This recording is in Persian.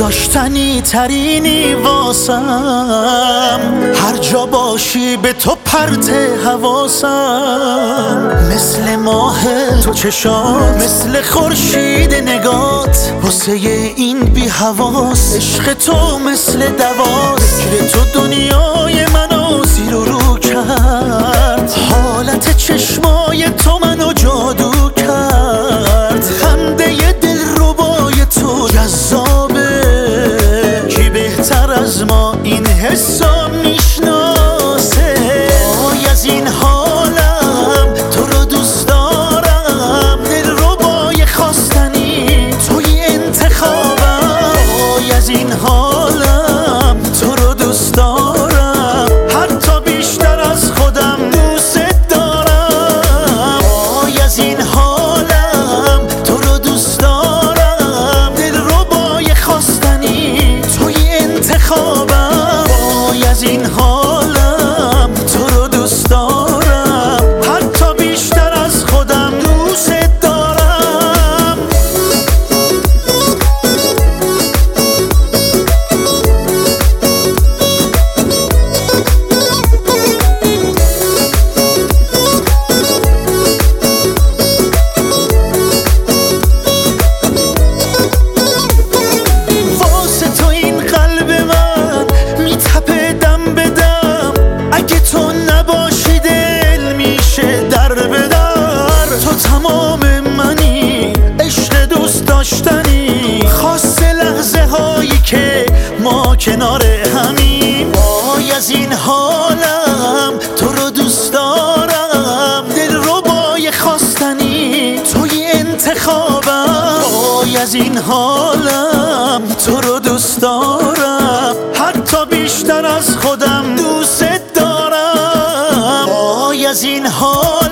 داشتنی ترینی واسم، هر جا باشی به تو پرت حواسم. مثل ماه تو چشات، مثل خورشید نگات، واسه این بی حواس عشق تو مثل دواست. فکر تو دنیای منو زیر و رو کرد، حالت چشمای تو منو جادو کرد. خنده دلربای تو جذابه، کی بهتر از ما این حسا میشناسه. وای از این حالم تو رو دوست دارم، دلربای خواستنی توی انتخابم. وای از این حالم تو رو دوست دارم، حتی بیشتر از خودم دوست دارم. وای از این حالم تو رو دوست دارم، دلربای خواستنی توی انتخابم. وای از این حالم تو رو دوست دارم، حتی بیشتر از خودم دوست دارم. واسه تو این قلب من میتپه دم به دم، اگه تو نباشی دل میشه در به در. تو تمام منی، عشق دوست داشتنی، خاصه لحظه هایی که ما کنار همیم. وای از این حالم تو رو دوست دارم، دلربای خواستنی توی انتخابم. وای از این حالم تو رو دوست دارم، حتی بیشتر از خودم دوست دارم. وای از این حالم